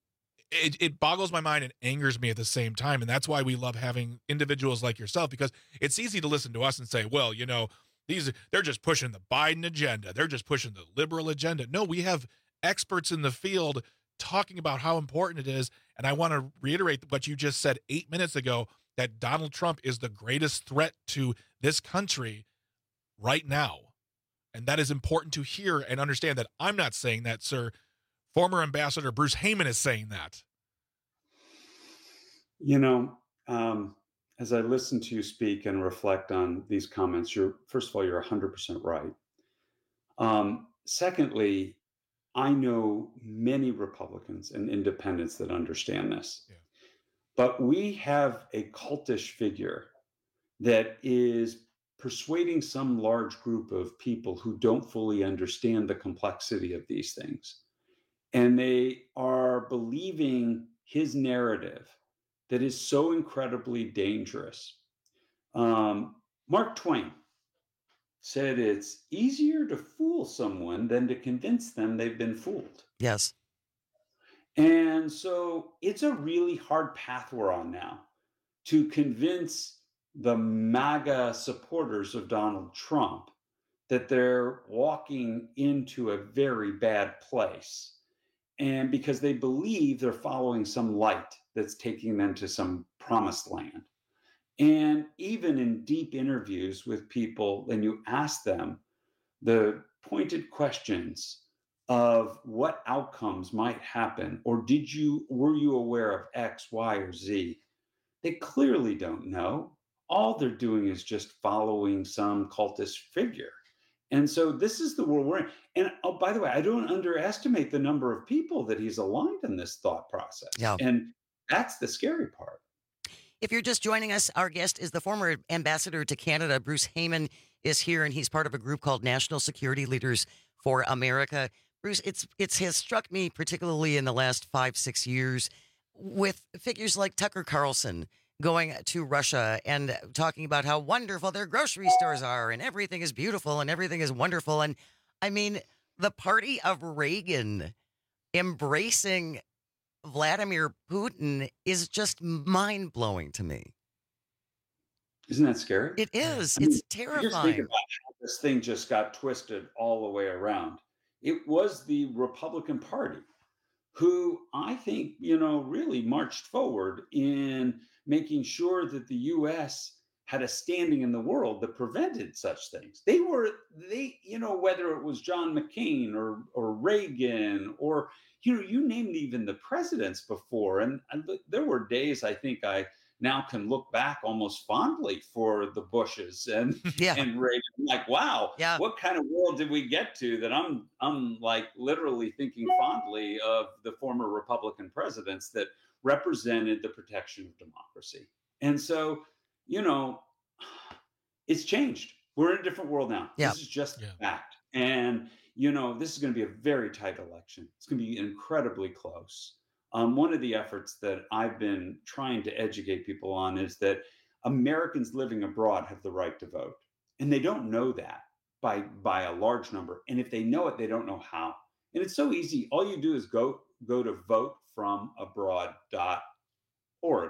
it boggles my mind and angers me at the same time. And that's why we love having individuals like yourself, because it's easy to listen to us and say, well, they're just pushing the Biden agenda. They're just pushing the liberal agenda. No, we have experts in the field talking about how important it is. And I want to reiterate what you just said 8 minutes ago, that Donald Trump is the greatest threat to this country right now. And that is important to hear and understand that I'm not saying that, sir. Former Ambassador Bruce Heyman is saying that. As I listen to you speak and reflect on these comments, first of all, you're 100% right. Secondly, I know many Republicans and independents that understand this. Yeah. But we have a cultish figure that is persuading some large group of people who don't fully understand the complexity of these things. And they are believing his narrative that is so incredibly dangerous. Mark Twain said it's easier to fool someone than to convince them they've been fooled. Yes. And so it's a really hard path we're on now to convince the MAGA supporters of Donald Trump that they're walking into a very bad place. And because they believe they're following some light that's taking them to some promised land. And even in deep interviews with people, when you ask them the pointed questions of what outcomes might happen, or were you aware of X, Y, or Z? They clearly don't know. all they're doing is just following some cultist figure. And so this is the world we're in. And oh, by the way, I don't underestimate the number of people that he's aligned in this thought process. Yeah. And that's the scary part. If you're just joining us, our guest is the former ambassador to Canada. Bruce Heyman is here, and he's part of a group called National Security Leaders for America. Bruce, it has struck me, particularly in the last 5-6 years, with figures like Tucker Carlson going to Russia and talking about how wonderful their grocery stores are and everything is beautiful and everything is wonderful. And I mean, the party of Reagan embracing Vladimir Putin is just mind-blowing to me. Isn't that scary? It is. I mean, it's terrifying. Just think about how this thing just got twisted all the way around. It was the Republican Party who I think, really marched forward in making sure that the U.S. had a standing in the world that prevented such things. They, whether it was John McCain or Reagan or, you named even the presidents before. And there were days I think I now can look back almost fondly for the Bushes and Reagan. Like, wow, what kind of world did we get to that I'm like literally thinking fondly of the former Republican presidents that represented the protection of democracy. And so, it's changed. We're in a different world now. Yeah. This is just a fact. And, this is going to be a very tight election. It's going to be incredibly close. One of the efforts that I've been trying to educate people on is that Americans living abroad have the right to vote. And they don't know that by a large number. And if they know it, they don't know how. And it's so easy. All you do is go to votefromabroad.org,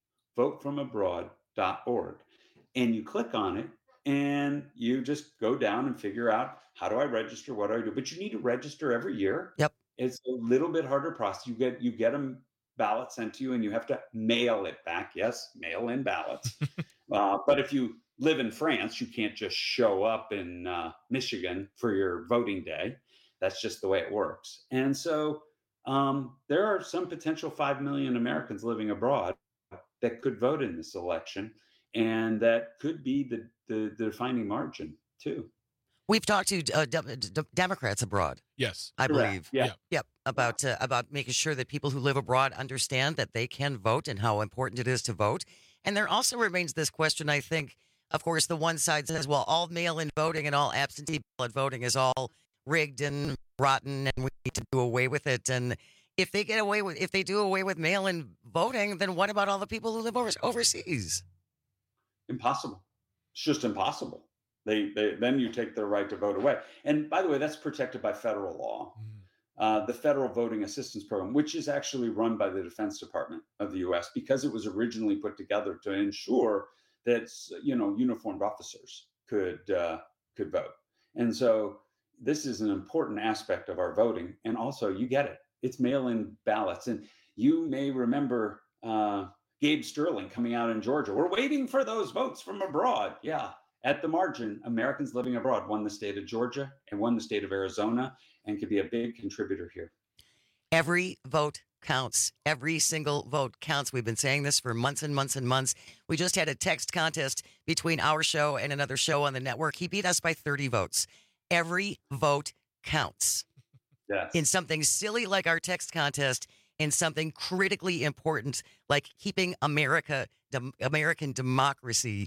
votefromabroad.org. And you click on it and you just go down and figure out, how do I register? What do I do? But you need to register every year. Yep. It's a little bit harder process. You get a ballot sent to you and you have to mail it back. Yes, mail in ballots. But if you live in France, you can't just show up in Michigan for your voting day. That's just the way it works. And so there are some potential 5 million Americans living abroad that could vote in this election. And that could be the defining margin too. We've talked to Democrats abroad. Yes, I believe. Yeah. Yep. About making sure that people who live abroad understand that they can vote and how important it is to vote. And there also remains this question, I think, of course, the one side says, well, all mail-in voting and all absentee ballot voting is all rigged and rotten and we need to do away with it. And if they do away with mail-in voting, then what about all the people who live overseas? Impossible. It's just impossible. Then you take their right to vote away. And by the way, that's protected by federal law. The Federal Voting Assistance Program, which is actually run by the Defense Department of the U.S. because it was originally put together to ensure that uniformed officers could vote. And so this is an important aspect of our voting. And also, you get it. It's mail-in ballots. And you may remember Gabe Sterling coming out in Georgia. We're waiting for those votes from abroad. Yeah. At the margin, Americans living abroad won the state of Georgia and won the state of Arizona and could be a big contributor here. Every vote counts. Every single vote counts. We've been saying this for months and months and months. We just had a text contest between our show and another show on the network. He beat us by 30 votes. Every vote counts. Yes. In something silly like our text contest, in something critically important like keeping American democracy.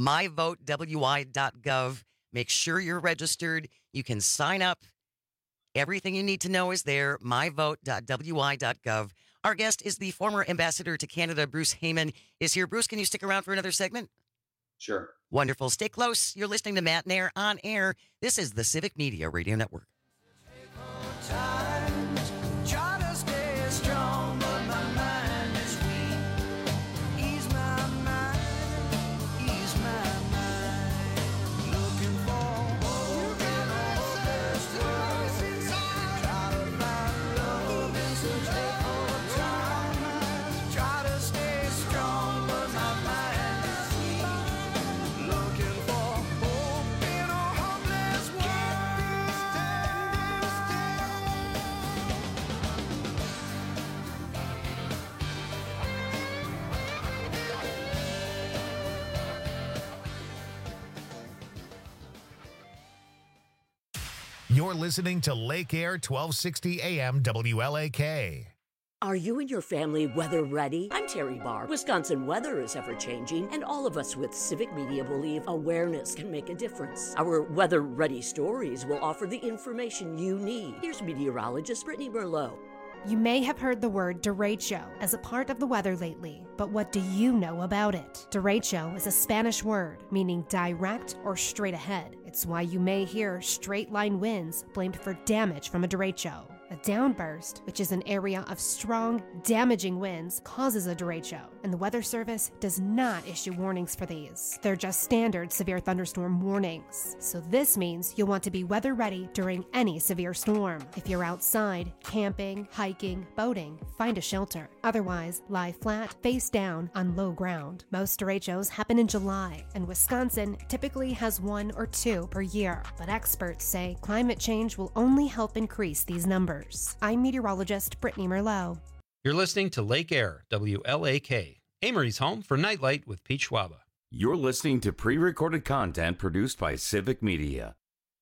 myvotewi.gov. Make sure you're registered. You can sign up. Everything you need to know is there. myvote.wi.gov. Our guest is the former ambassador to Canada, Bruce Heyman, is here. Bruce, can you stick around for another segment? Sure. Wonderful. Stay close. You're listening to Matt Nair on air. This is the Civic Media Radio Network. You're listening to Lake Air 1260 AM WLAK. Are you and your family weather ready? I'm Terry Barr. Wisconsin weather is ever changing, and all of us with Civic Media believe awareness can make a difference. Our weather ready stories will offer the information you need. Here's meteorologist Brittany Merlot. You may have heard the word derecho as a part of the weather lately, but what do you know about it? Derecho is a Spanish word meaning direct or straight ahead. It's why you may hear straight line winds blamed for damage from a derecho. A downburst, which is an area of strong, damaging winds, causes a derecho, and the Weather Service does not issue warnings for these. They're just standard severe thunderstorm warnings. So this means you'll want to be weather ready during any severe storm. If you're outside, camping, hiking, boating, find a shelter. Otherwise, lie flat, face down, on low ground. Most derechos happen in July, and Wisconsin typically has 1 or 2 per year. But experts say climate change will only help increase these numbers. I'm meteorologist Brittany Merlot. You're listening to Lake Air, WLAK, Amory's home for Nightlight with Pete Schwaba. You're listening to pre-recorded content produced by Civic Media.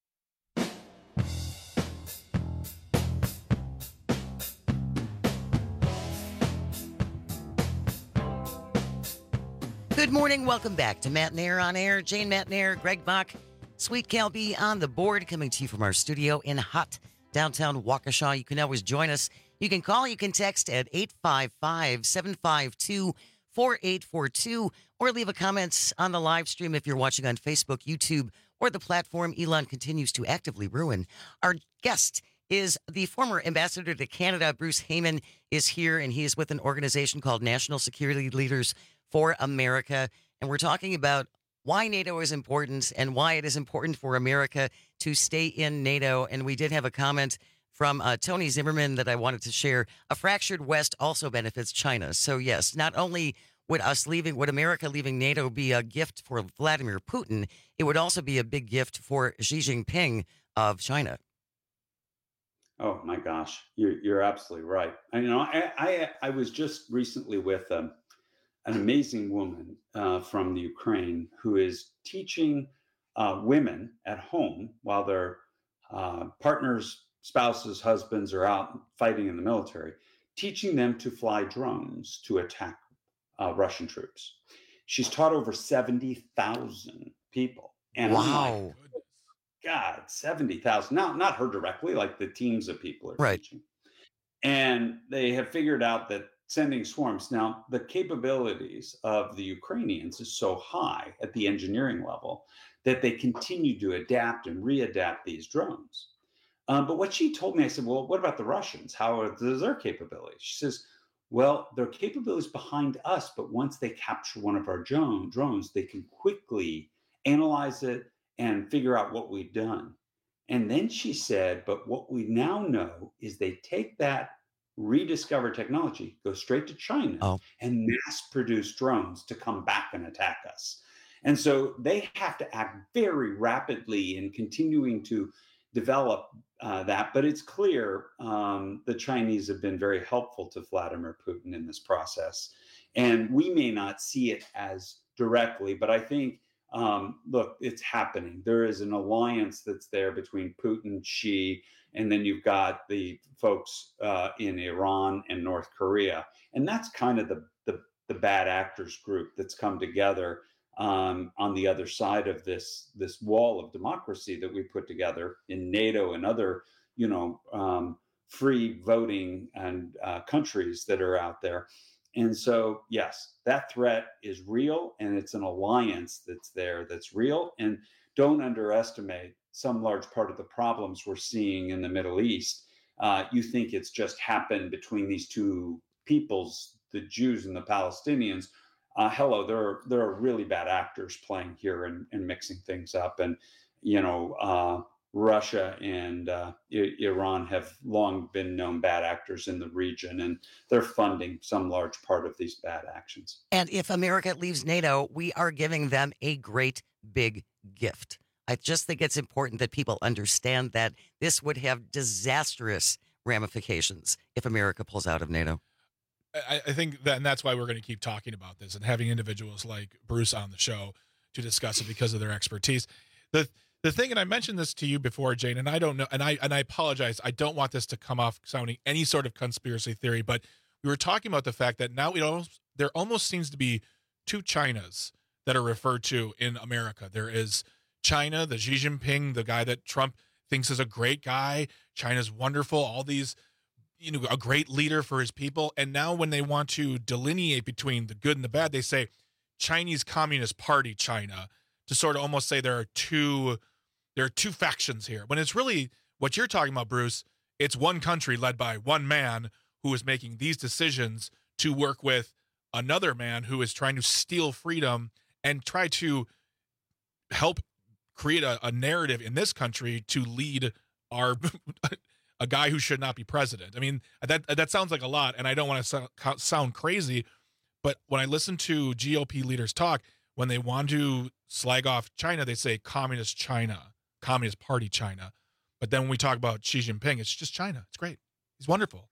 Good morning. Welcome back to Matt Nair on Air. Jane Matt Nair, Greg Bach, Sweet Cal B on the board, coming to you from our studio in hot downtown Waukesha. You can always join us. You can call, you can text at 855-752-4842, or leave a comment on the live stream if you're watching on Facebook, YouTube, or the platform Elon continues to actively ruin. Our guest is the former ambassador to Canada. Bruce Heyman is here, and he is with an organization called National Security Leaders for America. And we're talking about why NATO is important and why it is important for America to stay in NATO. And we did have a comment from Tony Zimmerman that I wanted to share. A fractured West also benefits China. So, yes, not only would America leaving NATO be a gift for Vladimir Putin, it would also be a big gift for Xi Jinping of China. Oh, my gosh. You're absolutely right. I was just recently with an amazing woman from the Ukraine who is teaching women at home while their partners, spouses, husbands are out fighting in the military, teaching them to fly drones to attack Russian troops. She's taught over 70,000 people. And wow. God, 70,000. Now, not her directly, like the teams of people are teaching. And they have figured out that sending swarms. Now, the capabilities of the Ukrainians is so high at the engineering level that they continue to adapt and readapt these drones. But what she told me, I said, well, what about the Russians? How are their capabilities? She says, well, their capabilities behind us, but once they capture one of our drones, they can quickly analyze it and figure out what we've done. And then she said, but what we now know is they take that rediscovered technology, go straight to China and mass produce drones to come back and attack us. And so they have to act very rapidly in continuing to develop that. But it's clear the Chinese have been very helpful to Vladimir Putin in this process. And we may not see it as directly, but I think, look, it's happening. There is an alliance that's there between Putin, Xi, and then you've got the folks in Iran and North Korea. And that's kind of the bad actors group that's come together on the other side of this wall of democracy that we put together in NATO and other, free voting and countries that are out there. And so, yes, that threat is real, and it's an alliance that's there that's real. And don't underestimate some large part of the problems we're seeing in the Middle East. You think it's just happened between these two peoples, the Jews and the Palestinians. Hello, there are really bad actors playing here and mixing things up. And, Russia and Iran have long been known bad actors in the region, and they're funding some large part of these bad actions. And if America leaves NATO, we are giving them a great big gift. I just think it's important that people understand that this would have disastrous ramifications if America pulls out of NATO. I think that, and that's why we're going to keep talking about this and having individuals like Bruce on the show to discuss it because of their expertise. The thing, and I mentioned this to you before, Jane, and I don't know, and I apologize. I don't want this to come off sounding any sort of conspiracy theory, but we were talking about the fact that now there almost seems to be two Chinas that are referred to in America. There is China, the Xi Jinping, the guy that Trump thinks is a great guy. China's wonderful. All these, a great leader for his people. And now when they want to delineate between the good and the bad, they say Chinese Communist Party China, to sort of almost say there are two factions here. When it's really what you're talking about, Bruce, it's one country led by one man who is making these decisions to work with another man who is trying to steal freedom and try to help create a narrative in this country to lead a guy who should not be president. I mean, that sounds like a lot, and I don't want to sound crazy, but when I listen to GOP leaders talk, when they want to slag off China, they say Communist China, Communist Party China. But then when we talk about Xi Jinping, it's just China. It's great. He's wonderful.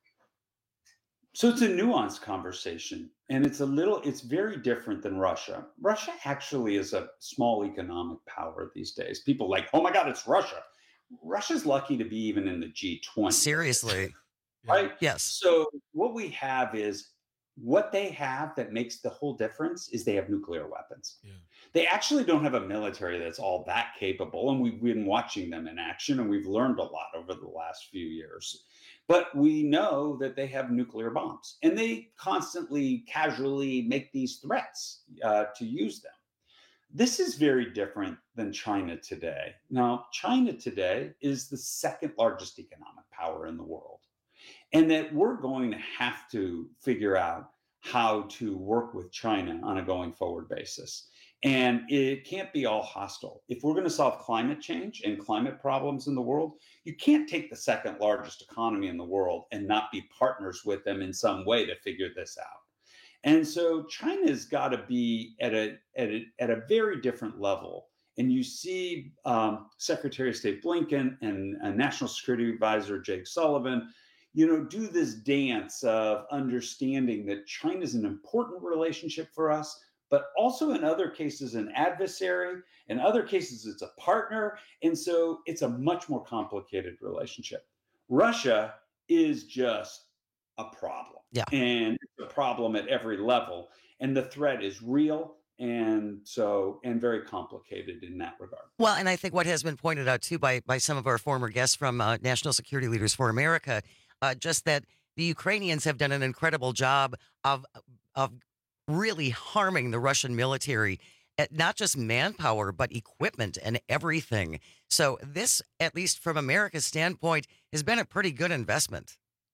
So it's a nuanced conversation, and it's very different than Russia. Russia actually is a small economic power these days. People are like, oh my God, it's Russia. Russia's lucky to be even in the G20. Seriously. Right? Yes. So what we have is, what they have that makes the whole difference is they have nuclear weapons. Yeah. They actually don't have a military that's all that capable, and we've been watching them in action, and we've learned a lot over the last few years. But we know that they have nuclear bombs, and they constantly, casually make these threats to use them. This is very different than China today. Now, China today is the second largest economic power in the world, and that we're going to have to figure out how to work with China on a going forward basis. And it can't be all hostile. If we're going to solve climate change and climate problems in the world, you can't take the second largest economy in the world and not be partners with them in some way to figure this out. And so China's got to be at a very different level. And you see Secretary of State Blinken and National Security Advisor Jake Sullivan, do this dance of understanding that China's an important relationship for us, but also in other cases an adversary, in other cases it's a partner. And so it's a much more complicated relationship. Russia is just a problem. Yeah. And it's a problem at every level. And the threat is real and very complicated in that regard. Well, and I think what has been pointed out too by some of our former guests from National Security Leaders for America, just that the Ukrainians have done an incredible job of really harming the Russian military, not just manpower, but equipment and everything. So this, at least from America's standpoint, has been a pretty good investment.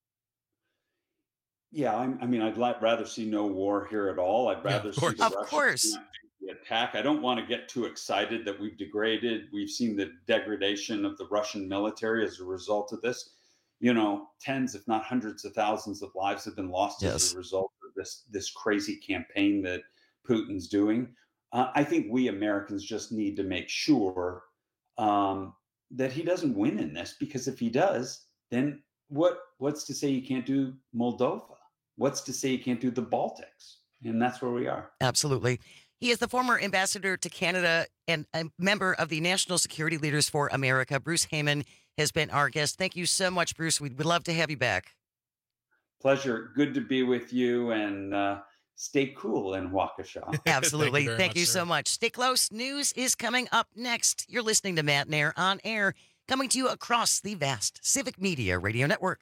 Yeah, I'd rather see no war here at all. I'd rather see the Russians attack. I don't want to get too excited that we've degraded. We've seen the degradation of the Russian military as a result of this. Tens, if not hundreds of thousands of lives have been lost as a result of this crazy campaign that Putin's doing. I think we Americans just need to make sure that he doesn't win in this, because if he does, then what's to say you can't do Moldova? What's to say you can't do the Baltics? And that's where we are. Absolutely. He is the former ambassador to Canada and a member of the National Security Leaders for America. Bruce Heyman has been our guest. Thank you so much, Bruce. We'd love to have you back. Pleasure. Good to be with you, and stay cool in Waukesha. Absolutely. Thank you so much. Stay close. News is coming up next. You're listening to Matt Nair on Air, coming to you across the vast Civic Media Radio Network.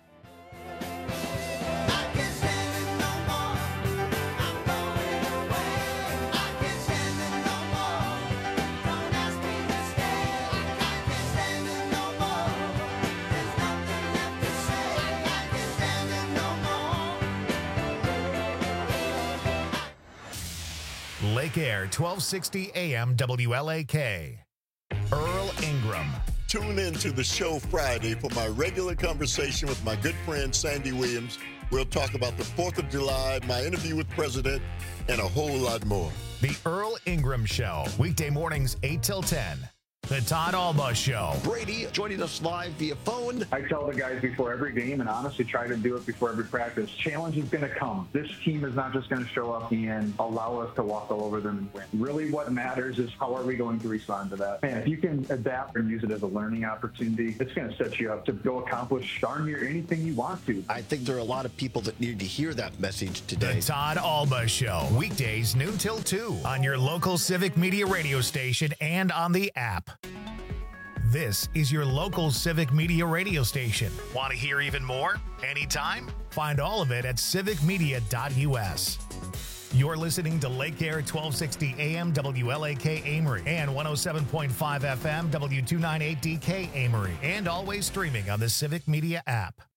Lake Air, 1260 AM WLAK. Earl Ingram. Tune in to the show Friday for my regular conversation with my good friend Sandy Williams. We'll talk about the 4th of July, my interview with President, and a whole lot more. The Earl Ingram Show, weekday mornings 8 till 10. The Todd Alba Show. Brady joining us live via phone. I tell the guys before every game, and honestly try to do it before every practice, challenge is going to come. This team is not just going to show up and allow us to walk all over them and win. Really what matters is how are we going to respond to that. And if you can adapt and use it as a learning opportunity, it's going to set you up to go accomplish darn near anything you want to. I think there are a lot of people that need to hear that message today. The Todd Alba Show. Weekdays noon till 2 on your local Civic Media radio station and on the app. This is your local Civic Media radio station. Want to hear even more? Anytime? Find all of it at civicmedia.us. You're listening to Lake Air 1260 AM WLAK Amory and 107.5 FM W298DK Amory, and always streaming on the Civic Media app.